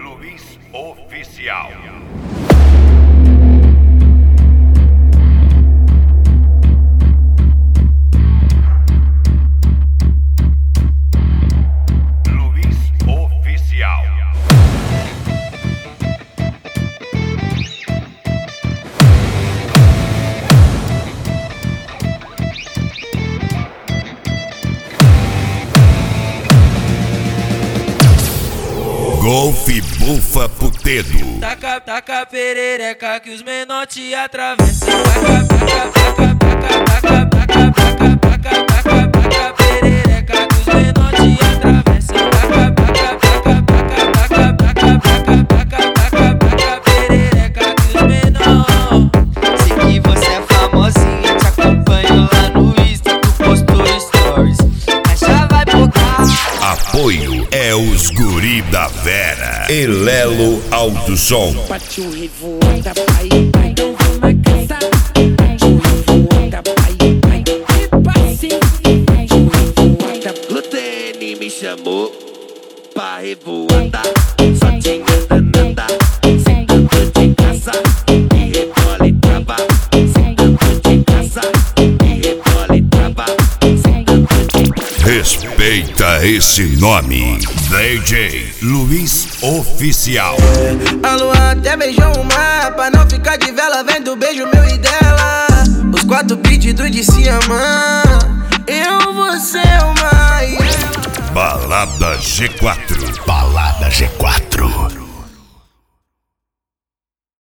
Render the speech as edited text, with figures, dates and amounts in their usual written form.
Luiz Oficial. Golfe Bufa Putedo. Taca perereca que os menor te atravessam. Taca perereca que os menor te atravessam. Taca perereca que os menor. Sei que você é famosinha, te acompanho lá no Insta, tu postou stories, mas já vai botar. Apoio é os guri da Vera. Elelo Alto Som. Partiu revoada, pai, então vou na casa. Partiu revoada, pai, repasse. Partiu revoada. O TN me chamou pra revoada, só tinha danada, sem tanto de caça, e rebola e trava, sem tanto de caça, e rebola e trava, sem tanto de caça. Respeita esse nome. DJ Luiz Oficial. A lua até beijou o mar, pra não ficar de vela, vendo o beijo meu e dela. Os 4 pedidos de se amar. Eu, você, uma e ela. Balada G4. Balada G4.